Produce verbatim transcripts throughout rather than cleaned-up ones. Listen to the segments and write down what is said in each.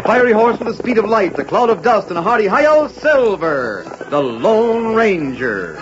fiery horse with the speed of light, the cloud of dust, and a hearty hi-yo, Silver, the Lone Ranger.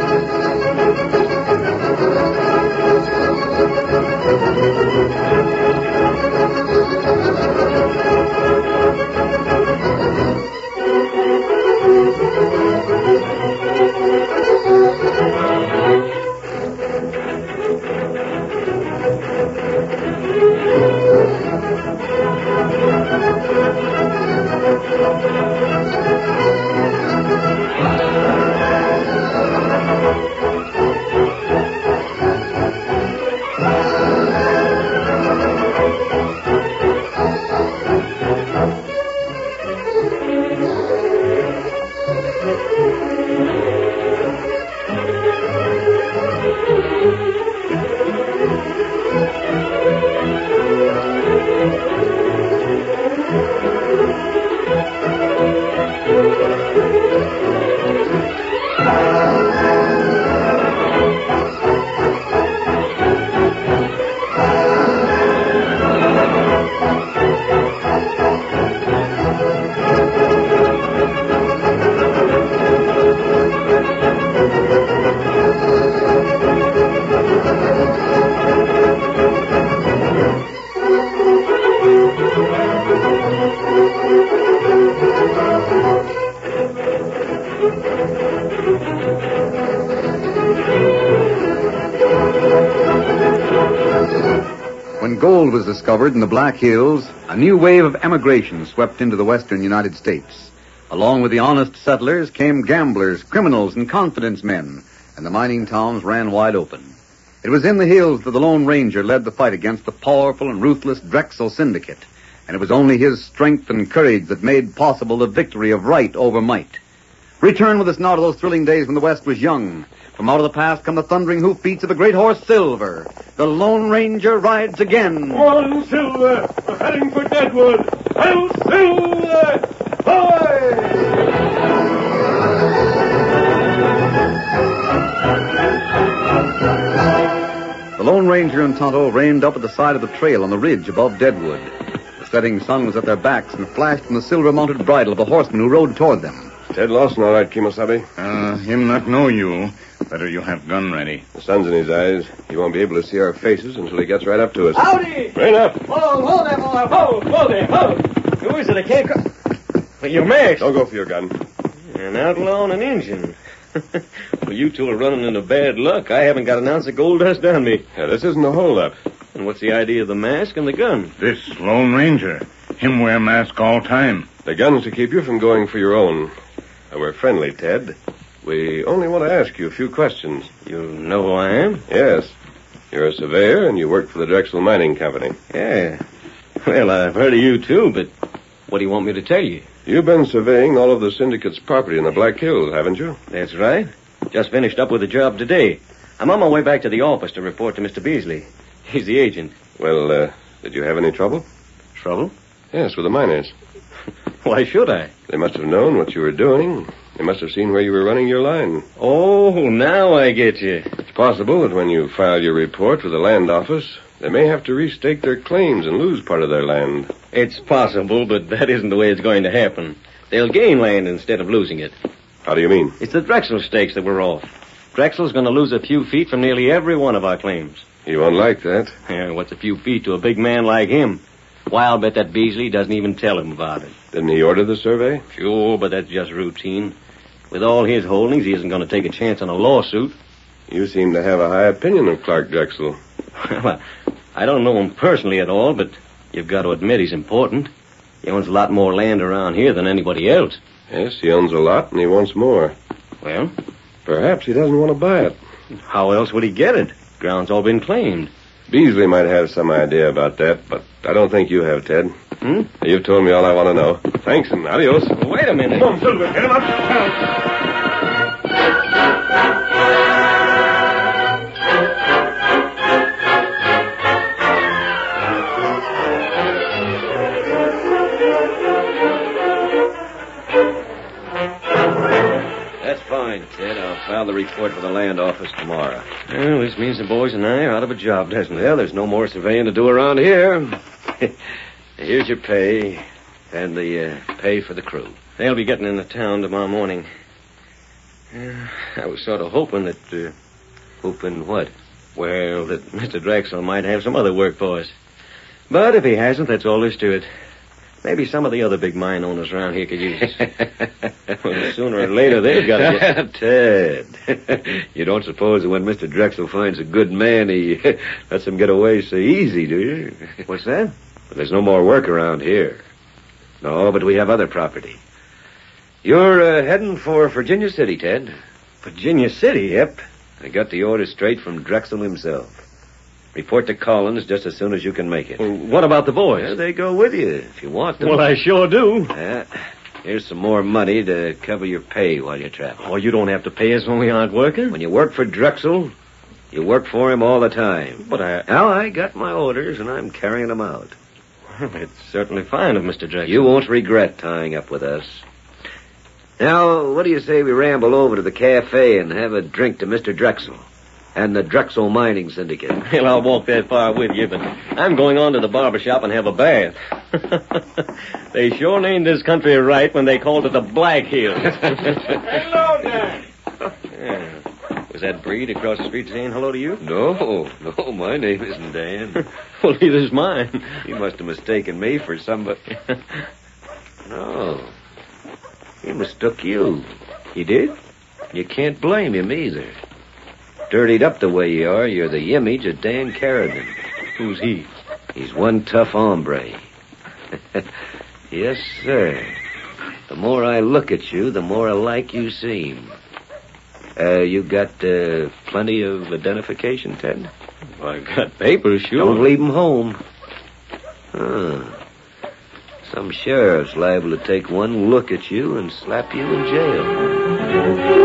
When gold was discovered in the Black Hills, a new wave of emigration swept into the western United States. Along with the honest settlers came gamblers, criminals, and confidence men, and the mining towns ran wide open. It was in the hills that the Lone Ranger led the fight against the powerful and ruthless Drexel Syndicate, and it was only his strength and courage that made possible the victory of right over might. Return with us now to those thrilling days when the West was young. From out of the past come the thundering hoofbeats of the great horse Silver. The Lone Ranger rides again. Come on, Silver! We're heading for Deadwood! Hail, Silver! Hoy! The Lone Ranger and Tonto reined up at the side of the trail on the ridge above Deadwood. The setting sun was at their backs and flashed from the silver-mounted bridle of a horseman who rode toward them. Ted Lawson, all right, Kimosabe? Uh, him not know you. Better you have gun ready. The sun's in his eyes. He won't be able to see our faces until he gets right up to us. Howdy! Rain up! Whoa, whoa there, boy! Whoa, whoa there, whoa! Who is it? I can't... Co- well, you're masked. Don't go for your gun. An outlaw and an Injun. Well, you two are running into bad luck. I haven't got an ounce of gold dust on me. Yeah, this isn't a holdup. And what's the idea of the mask and the gun? This Lone Ranger. Him wear mask all time. The gun's to keep you from going for your own. Uh, we're friendly, Ted. We only want to ask you a few questions. You know who I am? Yes. You're a surveyor, and you work for the Drexel Mining Company. Yeah. Well, I've heard of you, too, but what do you want me to tell you? You've been surveying all of the syndicate's property in the Black Hills, haven't you? That's right. Just finished up with the job today. I'm on my way back to the office to report to Mister Beasley. He's the agent. Well, uh, did you have any trouble? Trouble? Yes, with the miners. Why should I? They must have known what you were doing. They must have seen where you were running your line. Oh, now I get you. It's possible that when you file your report with the land office, they may have to restake their claims and lose part of their land. It's possible, but that isn't the way it's going to happen. They'll gain land instead of losing it. How do you mean? It's the Drexel stakes that we're off. Drexel's going to lose a few feet from nearly every one of our claims. You won't like that. Yeah, what's a few feet to a big man like him? Why, I'll bet that Beasley doesn't even tell him about it. Didn't he order the survey? Sure, but that's just routine. With all his holdings, he isn't going to take a chance on a lawsuit. You seem to have a high opinion of Clark Drexel. Well, I don't know him personally at all, but you've got to admit he's important. He owns a lot more land around here than anybody else. Yes, he owns a lot, and he wants more. Well? Perhaps he doesn't want to buy it. How else would he get it? Ground's all been claimed. Beasley might have some idea about that, but I don't think you have, Ted. Hmm? You've told me all I want to know. Thanks and adios. Wait a minute. Come on, Silver, get him up. That's fine, Ted. I'll file the report for the land office tomorrow. Well, this means the boys and I are out of a job, doesn't it? Well, there's no more surveying to do around here. Here's your pay. And the uh, pay for the crew. They'll be getting into town tomorrow morning. Uh, I was sort of hoping that... Uh, hoping what? Well, that Mister Drexel might have some other work for us. But if he hasn't, that's all there's to it. Maybe some of the other big mine owners around here could use us. Well, sooner or later, they've got to get... Ted, you don't suppose that when Mister Drexel finds a good man, he lets him get away so easy, do you? What's that? But there's no more work around here. No, but we have other property. You're uh, heading for Virginia City, Ted. Virginia City? Yep. I got the order straight from Drexel himself. Report to Collins just as soon as you can make it. Well, what about the boys? Yeah, they go with you if you want them. Well, I sure do. Yeah. Here's some more money to cover your pay while you travel. Oh, you don't have to pay us when we aren't working? When you work for Drexel, you work for him all the time. But I... Now, I got my orders, and I'm carrying them out. Well, it's certainly fine of Mister Drexel. You won't regret tying up with us. Now, what do you say we ramble over to the cafe and have a drink to Mister Drexel and the Drexel Mining Syndicate? Well, I'll walk that far with you, but I'm going on to the barber shop and have a bath. They sure named this country right when they called it the Black Hills. Hello, Dan. Yeah. Was that Breed across the street saying hello to you? No, no, my name isn't Dan. Well, neither's mine. He must have mistaken me for somebody. No. He mistook you. He did? You can't blame him either. Dirtied up the way you are, you're the image of Dan Carradine. Who's he? He's one tough hombre. Yes, sir. The more I look at you, the more alike you seem. Uh, you got uh, plenty of identification, Ted? Well, I've got papers, sure. Don't leave 'em home. Huh. Some sheriff's liable to take one look at you and slap you in jail.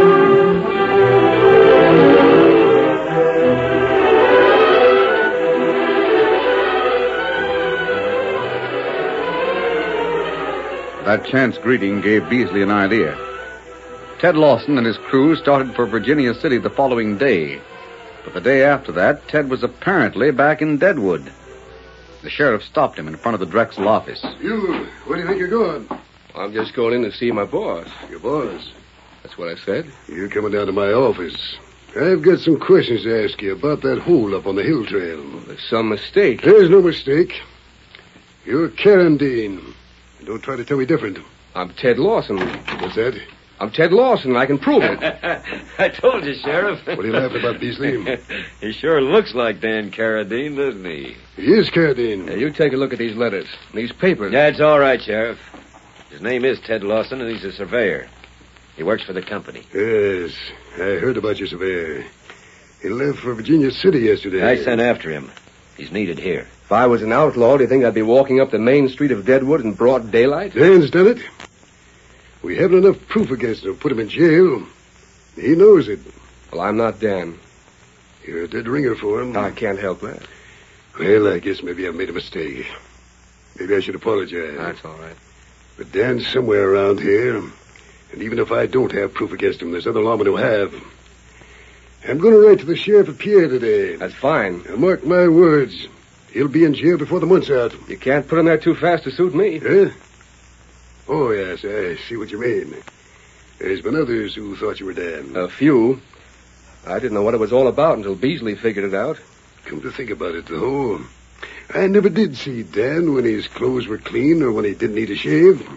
That chance greeting gave Beasley an idea. Ted Lawson and his crew started for Virginia City the following day. But the day after that, Ted was apparently back in Deadwood. The sheriff stopped him in front of the Drexel office. You, where do you think you're going? I'm just going in to see my boss. Your boss? That's what I said. You're coming down to my office. I've got some questions to ask you about that hole up on the hill trail. There's some mistake. There's no mistake. You're Carradine. Don't try to tell me different. I'm Ted Lawson. What's that? I'm Ted Lawson, and I can prove it. I told you, Sheriff. What are you laughing about, Beasley? He sure looks like Dan Carradine, doesn't he? He is Carradine. Now, you take a look at these letters, these papers. That's all right, Sheriff. His name is Ted Lawson, and he's a surveyor. He works for the company. Yes, I heard about your surveyor. He left for Virginia City yesterday. I sent after him. He's needed here. If I was an outlaw, do you think I'd be walking up the main street of Deadwood in broad daylight? Dan's done it. We haven't enough proof against him to put him in jail. He knows it. Well, I'm not Dan. You're a dead ringer for him. I can't help that. Well, I guess maybe I made a mistake. Maybe I should apologize. That's all right. But Dan's somewhere around here. And even if I don't have proof against him, there's other lawmen who have. I'm going to write to the sheriff of Pierre today. That's fine. Now, mark my words. He'll be in jail before the month's out. You can't put him there too fast to suit me. Huh? Oh, yes, I see what you mean. There's been others who thought you were Dan. A few. I didn't know what it was all about until Beasley figured it out. Come to think about it, though, I never did see Dan when his clothes were clean or when he didn't need a shave.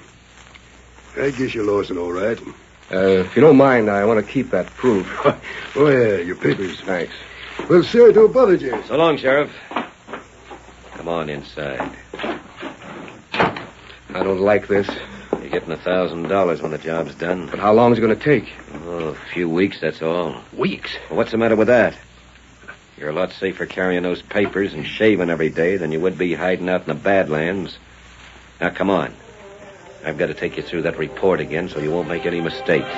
I guess you're Lawson, all right. Uh, if you don't mind, I want to keep that proof. Oh, yeah, your papers. Thanks. Well, sir, don't apologize. So long, Sheriff. Come on inside. I don't like this. You're getting a thousand dollars when the job's done. But how long is it going to take? Oh, a few weeks, that's all. Weeks? Well, what's the matter with that? You're a lot safer carrying those papers and shaving every day than you would be hiding out in the Badlands. Now, come on. I've got to take you through that report again so you won't make any mistakes.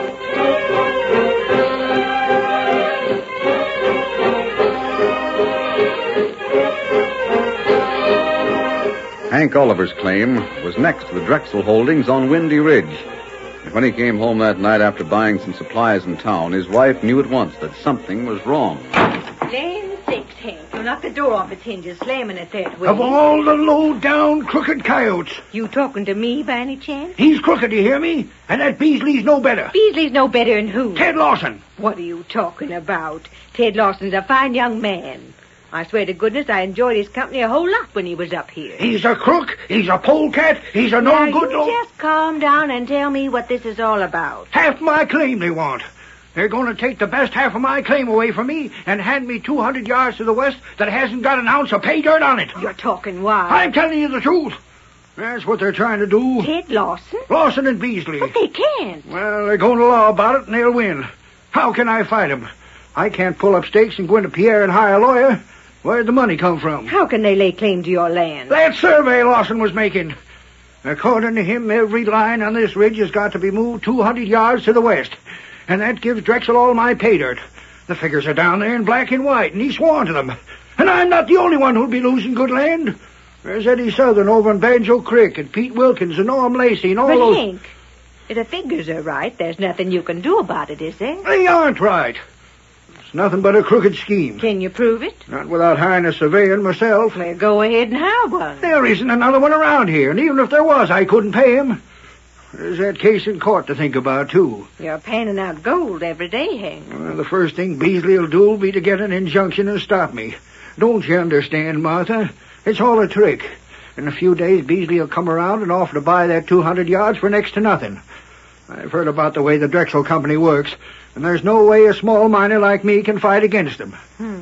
Hank Oliver's claim was next to the Drexel holdings on Windy Ridge. And when he came home that night after buying some supplies in town, his wife knew at once that something was wrong. Lane sakes, Hank. You knocked the door off its hinges, slamming it that way. Of all the low-down crooked coyotes. You talking to me by any chance? He's crooked, you hear me? And that Beasley's no better. Beasley's no better than who? Ted Lawson. What are you talking about? Ted Lawson's a fine young man. I swear to goodness I enjoyed his company a whole lot when he was up here. He's a crook. He's a polecat. He's a no now, good... you no... just calm down and tell me what this is all about. Half my claim they want. They're going to take the best half of my claim away from me and hand me two hundred yards to the west that hasn't got an ounce of pay dirt on it. You're talking wild. I'm telling you the truth. That's what they're trying to do. Ted Lawson? Lawson and Beasley. But they can't. Well, they're going to law about it and they'll win. How can I fight them? I can't pull up stakes and go into Pierre and hire a lawyer. Where'd the money come from? How can they lay claim to your land? That survey Lawson was making. According to him, every line on this ridge has got to be moved two hundred yards to the west. And that gives Drexel all my pay dirt. The figures are down there in black and white, and he's sworn to them. And I'm not the only one who'll be losing good land. There's Eddie Southern over in Banjo Creek, and Pete Wilkins, and Norm Lacey, and all but those... Hank, if the figures are right, there's nothing you can do about it, is there? They aren't right. It's nothing but a crooked scheme. Can you prove it? Not without hiring a surveyor myself. Well, go ahead and hire one. There isn't another one around here, and even if there was, I couldn't pay him. There's that case in court to think about, too. You're panning out gold every day, Hank. Well, the first thing Beasley will do will be to get an injunction and stop me. Don't you understand, Martha? It's all a trick. In a few days, Beasley will come around and offer to buy that two hundred yards for next to nothing. I've heard about the way the Drexel Company works, and there's no way a small miner like me can fight against them. Hmm.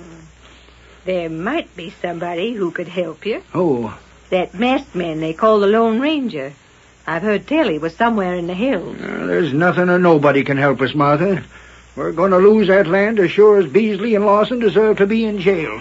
There might be somebody who could help you. Who? That masked man they call the Lone Ranger. I've heard tell he was somewhere in the hills. Uh, there's nothing or nobody can help us, Martha. We're going to lose that land as sure as Beasley and Lawson deserve to be in jail.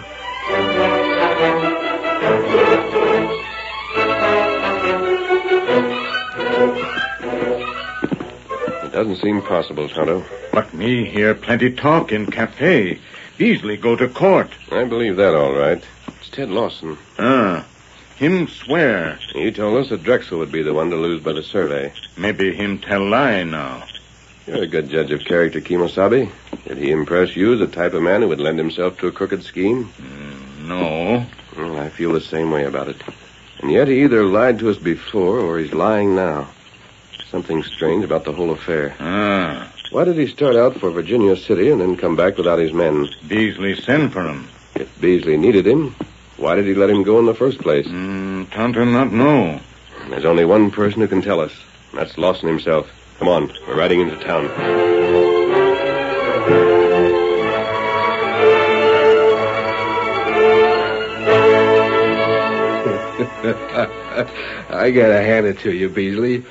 It doesn't seem possible, Tonto. But me hear plenty talk in cafe. Beasley go to court. I believe that all right. It's Ted Lawson. Ah, him swear. He told us that Drexel would be the one to lose by the survey. Maybe him tell lie now. You're a good judge of character, Kimosabe. Did he impress you as the type of man who would lend himself to a crooked scheme? Mm, no. Well, I feel the same way about it. And yet he either lied to us before or he's lying now. Something strange about the whole affair. Ah. Why did he start out for Virginia City and then come back without his men? Beasley sent for him. If Beasley needed him, why did he let him go in the first place? Mm, Tonto not know. There's only one person who can tell us. And that's Lawson himself. Come on, we're riding into town. I gotta hand it to you, Beasley.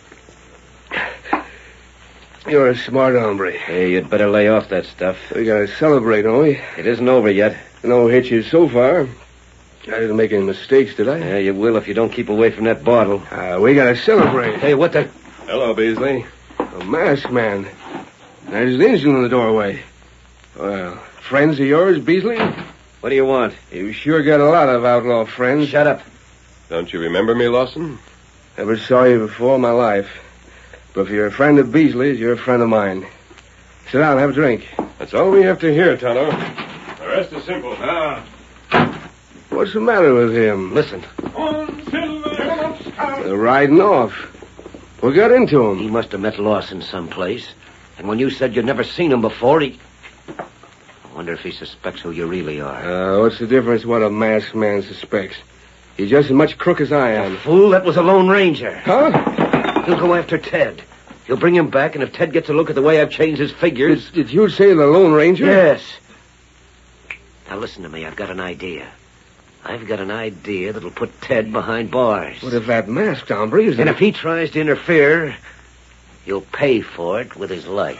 You're a smart hombre. Hey, you'd better lay off that stuff. We gotta celebrate, don't we? It isn't over yet. No hitches so far. I didn't make any mistakes, did I? Yeah, you will if you don't keep away from that bottle. Uh, we gotta celebrate. Hey, what the... Hello, Beasley. A masked man. There's an engine in the doorway. Well, friends of yours, Beasley? What do you want? You sure got a lot of outlaw friends. Shut up. Don't you remember me, Lawson? Never saw you before in my life. But if you're a friend of Beasley's, you're a friend of mine. Sit down and have a drink. That's all we have to hear, Tonto. The rest is simple. Ah. What's the matter with him? Listen. They're riding off. What got into him? He must have met Lawson someplace. And when you said you'd never seen him before, he... I wonder if he suspects who you really are. Uh, what's the difference what a masked man suspects? He's just as much crook as I am. Fool, that was a Lone Ranger. Huh? He'll go after Ted. He'll bring him back, and if Ted gets a look at the way I've changed his figures... Did, did you say the Lone Ranger? Yes. Now listen to me, I've got an idea. I've got an idea that'll put Ted behind bars. What if that masked hombre is... And if he tries to interfere, he'll pay for it with his life.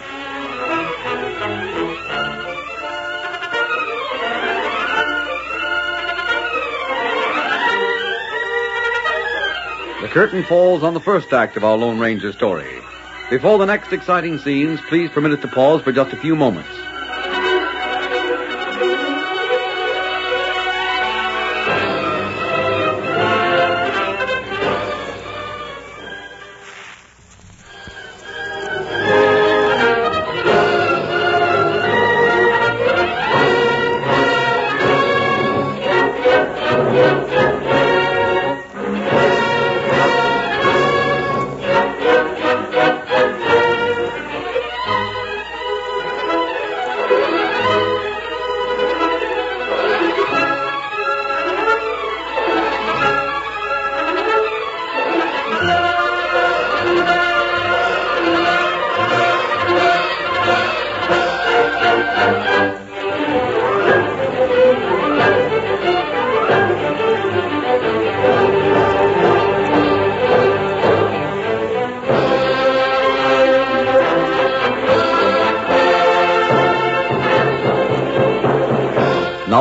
The curtain falls on the first act of our Lone Ranger story. Before the next exciting scenes, please permit us to pause for just a few moments.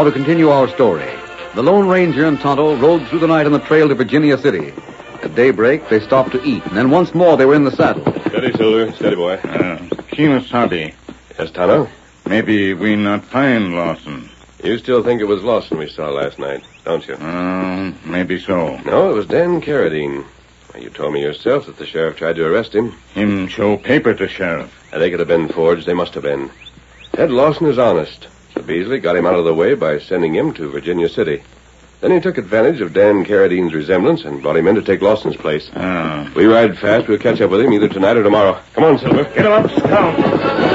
Now to continue our story. The Lone Ranger and Tonto rode through the night on the trail to Virginia City. At daybreak, they stopped to eat, and then once more they were in the saddle. Steady, Silver. Steady, boy. Uh, Kemosabe, Yes, Tonto? maybe we not find Lawson. You still think it was Lawson we saw last night, don't you? Uh, maybe so. No, it was Dan Carradine. You told me yourself that the sheriff tried to arrest him. Him show paper to sheriff. And they could have been forged. They must have been. Ted Lawson is honest. So Beasley got him out of the way by sending him to Virginia City. Then he took advantage of Dan Carradine's resemblance and brought him in to take Lawson's place. Ah. If we ride fast, we'll catch up with him either tonight or tomorrow. Come on, Silver. Get him up, Scout.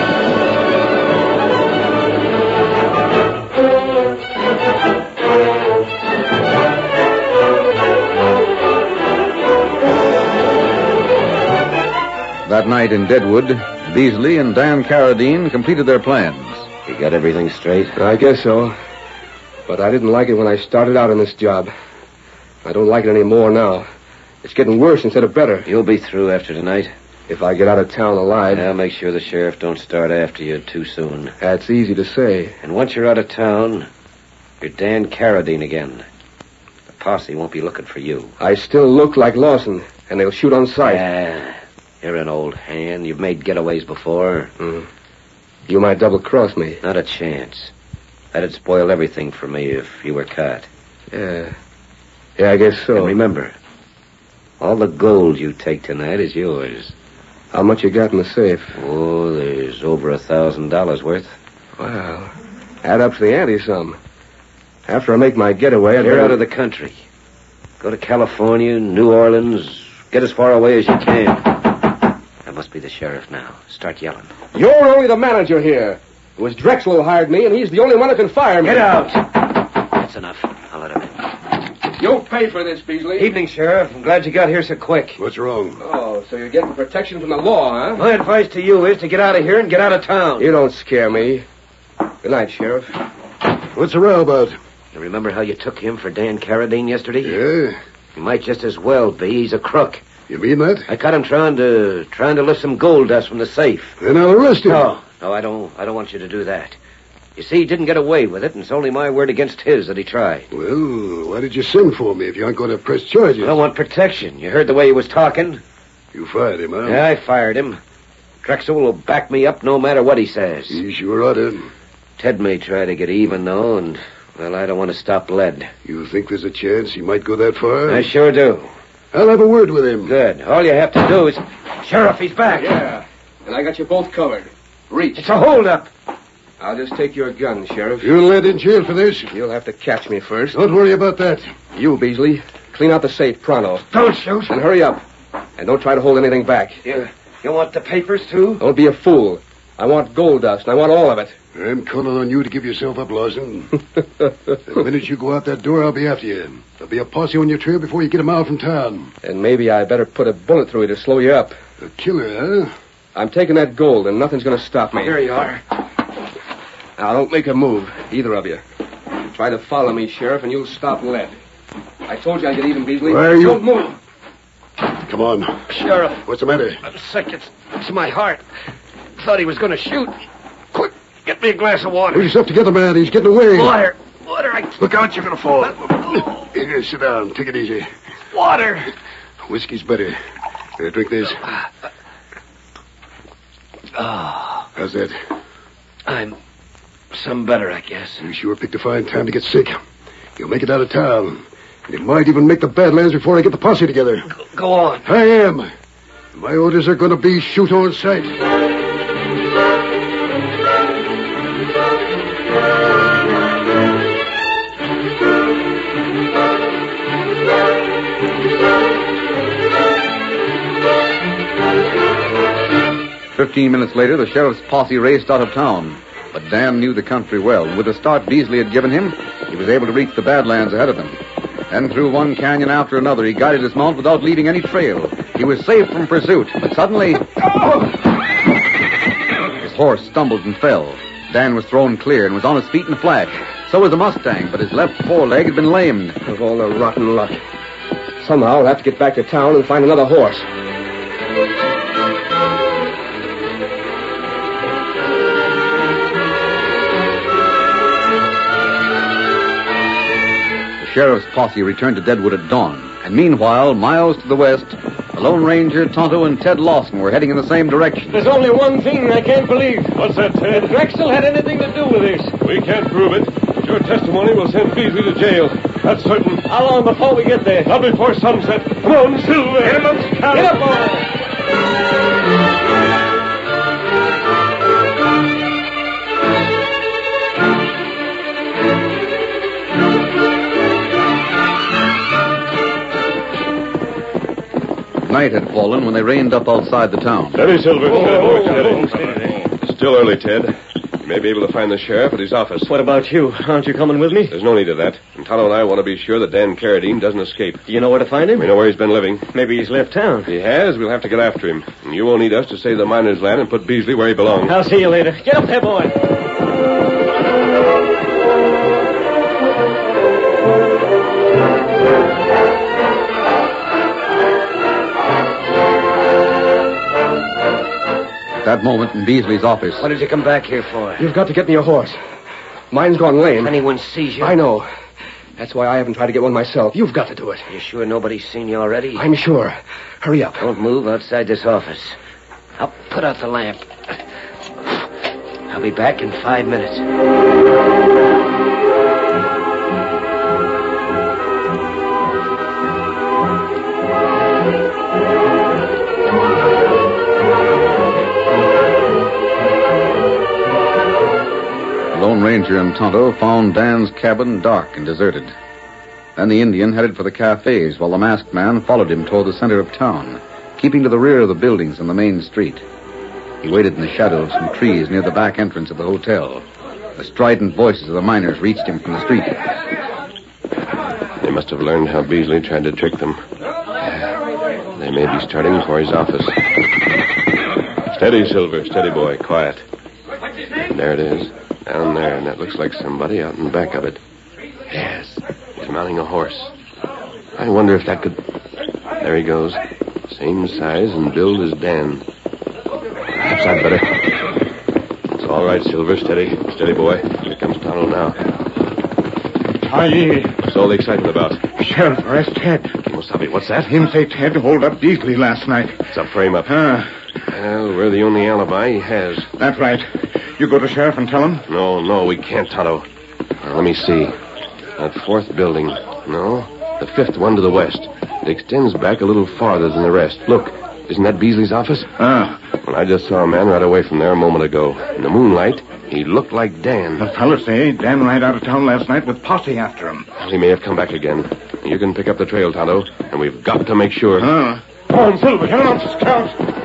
That night in Deadwood, Beasley and Dan Carradine completed their plans. You got everything straight? I guess so. But I didn't like it when I started out on this job. I don't like it any more now. It's getting worse instead of better. You'll be through after tonight. If I get out of town alive. I'll make sure the sheriff don't start after you too soon. That's easy to say. And once you're out of town, you're Dan Carradine again. The posse won't be looking for you. I still look like Lawson, and they'll shoot on sight. Ah, you're an old hand. You've made getaways before. Mm. You might double-cross me. Not a chance. That'd spoil everything for me if you were caught. Yeah. Yeah, I guess so. And remember, all the gold you take tonight is yours. How much you got in the safe? Oh, there's over a thousand dollars worth. Wow. Add up to the ante some. After I make my getaway, I'd You're better... out of the country. Go to California, New Orleans. Get as far away as you can. That must be the sheriff now. Start yelling. You're only the manager here. It was Drexel who hired me, and he's the only one who can fire me. Get out! That's enough. I'll let him in. You'll pay for this, Beasley. Evening, Sheriff. I'm glad you got here so quick. What's wrong? Oh, so you're getting protection from the law, huh? My advice to you is to get out of here and get out of town. You don't scare me. Good night, Sheriff. What's the row about? You remember how you took him for Dan Carradine yesterday? Yeah? He might just as well be. He's a crook. You mean that? I caught him trying to trying to lift some gold dust from the safe. Then I'll arrest him. No, no, I don't. I don't want you to do that. You see, he didn't get away with it, and it's only my word against his that he tried. Well, why did you send for me if you aren't going to press charges? I want protection. You heard the way he was talking? You fired him, huh? Yeah, I fired him. Drexel will back me up no matter what he says. You sure ought to. Ted may try to get even, though, and, well, I don't want to stop lead. You think there's a chance he might go that far? I sure do. I'll have a word with him. Good. All you have to do is... Sheriff, he's back. Yeah, and I got you both covered. Reach. It's a holdup. I'll just take your gun, Sheriff. You'll land in jail for this. You'll have to catch me first. Don't worry about that. You, Beasley, clean out the safe pronto. Don't shoot. And hurry up. And don't try to hold anything back. You, you want the papers, too? Don't be a fool. I want gold dust, and I want all of it. I'm calling on you to give yourself up, Lawson. The minute you go out that door, I'll be after you. There'll be a posse on your trail before you get a mile from town. And maybe I better put a bullet through you to slow you up. A killer, huh? I'm taking that gold, and nothing's going to stop me. Here you are. Now, don't make a move, either of you. Try to follow me, Sheriff, and you'll stop lead. I told you I'd get even, Beasley. Why are you... Don't move. Come on. Sheriff, What's the matter? I'm sick. It's, it's my heart. Thought he was going to shoot. Quick, get me a glass of water. Pull yourself together, man. He's getting away. Water. Water, I... Look out, you're going to fall. Here, sit down. Take it easy. Water. Whiskey's better. Here, drink this. Oh, How's that? I'm some better, I guess. You sure picked a fine time to get sick. You'll make it out of town. And you might even make the Badlands before I get the posse together. Go, go on. I am. My orders are going to be shoot on sight. Fifteen minutes later, the sheriff's posse raced out of town. But Dan knew the country well, and with the start Beasley had given him, he was able to reach the Badlands ahead of them. Then through one canyon after another, he guided his mount without leaving any trail. He was safe from pursuit, but suddenly... His horse stumbled and fell. Dan was thrown clear and was on his feet in a flash. So was the Mustang, but his left foreleg had been lamed. Of all the rotten luck. Somehow I'll have to get back to town and find another horse. sheriff's posse returned to Deadwood at dawn. And meanwhile, miles to the west, the Lone Ranger, Tonto, and Ted Lawson were heading in the same direction. There's only one thing I can't believe. What's that, Ted? That Drexel had anything to do with this. We can't prove it, but your testimony will send Beasley to jail. That's certain. How long before we get there? Not before sunset. Come on, Silver. Get him up, Scout. Get up, boy. Night had fallen when they reined up outside the town. Steady, Silver. Oh, Steady. oh, steady. It's still early, Ted. You may be able to find the sheriff at his office. What about you? Aren't you coming with me? There's no need of that. And Tonto and I want to be sure that Dan Carradine doesn't escape. Do you know where to find him? We know where he's been living. Maybe he's left town. If he has, we'll have to get after him. And you won't need us to save the miner's land and put Beasley where he belongs. I'll see you later. Get up there, boy. At that moment in Beasley's office. What did you come back here for? You've got to get me a horse. Mine's gone lame. If anyone sees you... I know. That's why I haven't tried to get one myself. You've got to do it. You sure nobody's seen you already? I'm sure. Hurry up. Don't move outside this office. I'll put out the lamp. I'll be back in five minutes. Lone Ranger and Tonto found Dan's cabin dark and deserted. Then the Indian headed for the cafes while the masked man followed him toward the center of town, keeping to the rear of the buildings and the main street. He waited in the shadow of some trees near the back entrance of the hotel. The strident voices of the miners reached him from the street. They must have learned how Beasley tried to trick them. They may be starting for his office. Steady, Silver. Steady, boy. Quiet. There it is. Down there, and that looks like somebody out in back of it. Yes, he's mounting a horse. I wonder if that could... There he goes. Same size and build as Dan. Perhaps I'd better... It's all right, Silver. Steady. Steady, boy. Here comes Tonto now. Aye. What's all the excitement about? Sheriff, arrest Ted. Kimosabe, what's that? Him say Ted hold up Beasley last night. It's a frame-up. Ah. Well, we're the only alibi he has. That's right. You go to Sheriff and tell him? No, no, we can't, Tonto. Now, let me see. That fourth building. No, the fifth one to the west. It extends back a little farther than the rest. Look, isn't that Beasley's office? Ah. Well, I just saw a man right away from there a moment ago. In the moonlight, he looked like Dan. The fellas say Dan ran out of town last night with posse after him. Well, he may have come back again. You can pick up the trail, Tonto, and we've got to make sure. Ah. Come on, Silver. Get on, Scout.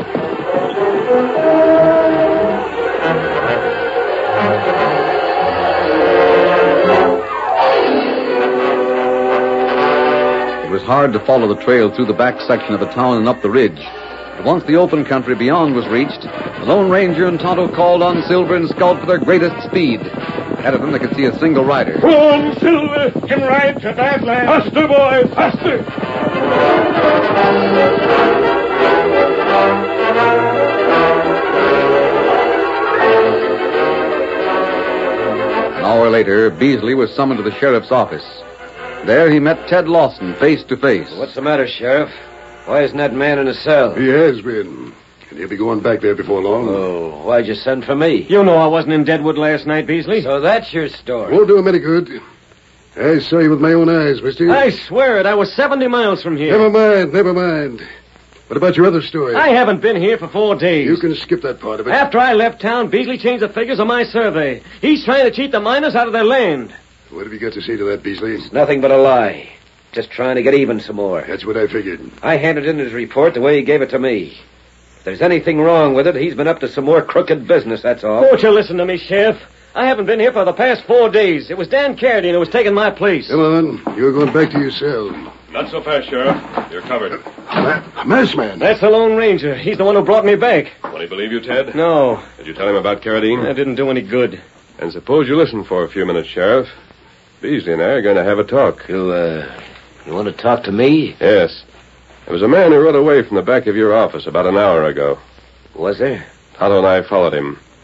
It was hard to follow the trail through the back section of the town and up the ridge. But once the open country beyond was reached, the Lone Ranger and Tonto called on Silver and Scout for their greatest speed. Ahead of them, they could see a single rider. Come on, Silver! Can ride to Badlands. Faster, boys! Faster! An hour later, Beasley was summoned to the sheriff's office. There he met Ted Lawson face to face. What's the matter, Sheriff? Why isn't that man in a cell? He has been. And he'll be going back there before long. Oh, why'd you send for me? You know I wasn't in Deadwood last night, Beasley. So that's your story. Won't do him any good. I saw you with my own eyes, mister. I swear it. I was seventy miles from here. Never mind, never mind. What about your other story? I haven't been here for four days. You can skip that part of it. After I left town, Beasley changed the figures on my survey. He's trying to cheat the miners out of their land. What have you got to say to that, Beasley? It's nothing but a lie. Just trying to get even some more. That's what I figured. I handed in his report the way he gave it to me. If there's anything wrong with it, he's been up to some more crooked business, that's all. Won't you listen to me, Sheriff? I haven't been here for the past four days. It was Dan Carradine who was taking my place. Come on. You're going back to your cell. Not so fast, Sheriff. You're covered. A masked man. That's the Lone Ranger. He's the one who brought me back. Will he believe you, Ted? No. Did you tell him about Carradine? That didn't do any good. And suppose you listen for a few minutes, Sheriff. Beasley and I are going to have a talk. You, uh, you want to talk to me? Yes. There was a man who rode away from the back of your office about an hour ago. Was there? Tonto and I followed him.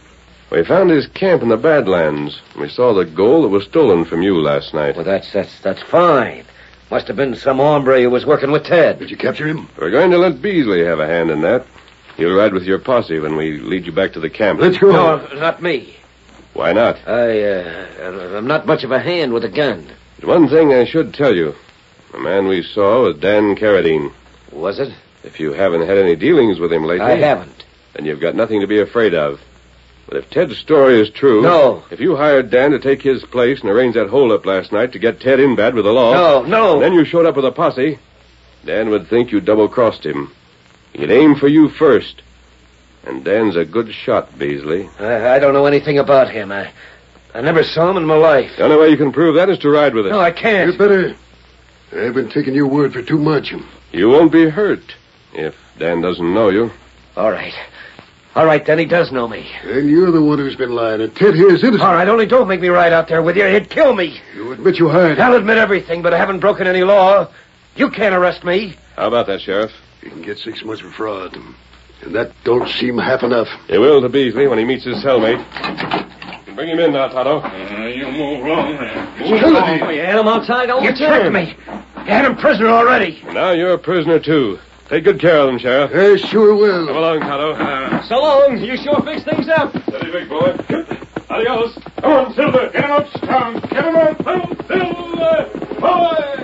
We found his camp in the Badlands. We saw the gold that was stolen from you last night. Well, that's that's that's fine. Must have been some hombre who was working with Ted. Did you capture him? We're going to let Beasley have a hand in that. He'll ride with your posse when we lead you back to the camp. Let's go. No, not me. Why not? I, uh, I'm not much of a hand with a gun. There's one thing I should tell you. The man we saw was Dan Carradine. Was it? If you haven't had any dealings with him lately... I haven't. Then you've got nothing to be afraid of. But if Ted's story is true... No. If you hired Dan to take his place and arrange that hold-up last night to get Ted in bad with the law... No, no. And then you showed up with a posse, Dan would think you double-crossed him. He'd aim for you first. And Dan's a good shot, Beasley. I, I don't know anything about him. I, I never saw him in my life. The only way you can prove that is to ride with us. No, I can't. You better. I've been taking your word for too much. You won't be hurt if Dan doesn't know you. All right. All right, then he does know me. And you're the one who's been lying. And Ted here is innocent. All right, only don't make me ride out there with you. He'd kill me. You admit you hired him. I'll admit everything, but I haven't broken any law. You can't arrest me. How about that, Sheriff? You can get six months for fraud. And that don't seem half enough. He will to Beasley when he meets his cellmate. Bring him in now, Tonto. Uh, you move along there. Move along. Oh, you had him outside all the time. You tricked me. You had him prisoner already. And now you're a prisoner, too. Take good care of him, Sheriff. I sure will. Come along, Tonto. Uh, So long. You sure fixed things up. Steady, big boy. Adios. Come on, Silver. Get him up strong. Get him up. Come, Silver. Boy!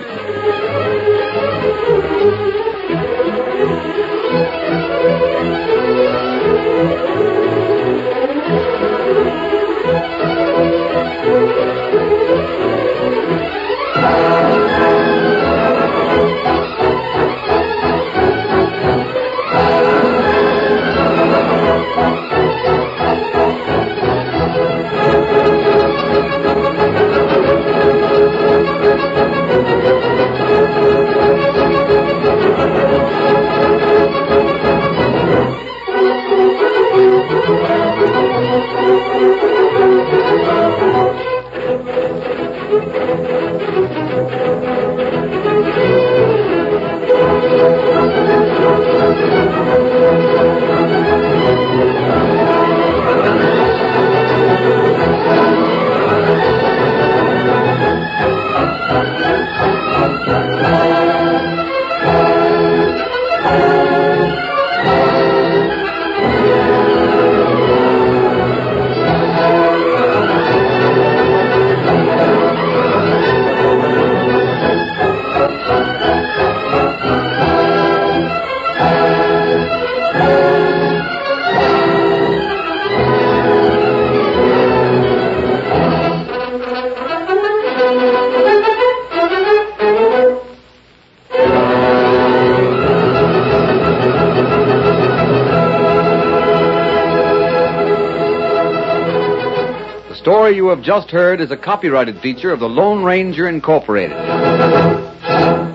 The story you have just heard is a copyrighted feature of the Lone Ranger Incorporated.